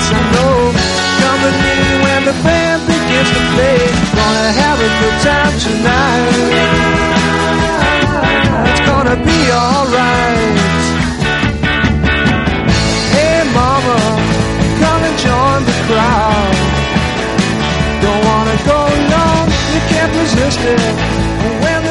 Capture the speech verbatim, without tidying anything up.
yes I know. Come with me when the band begins to play. Gonna have a good time tonight. It's gonna be alright. Hey mama, come and join the crowd. Don't wanna go alone, you can't resist it. When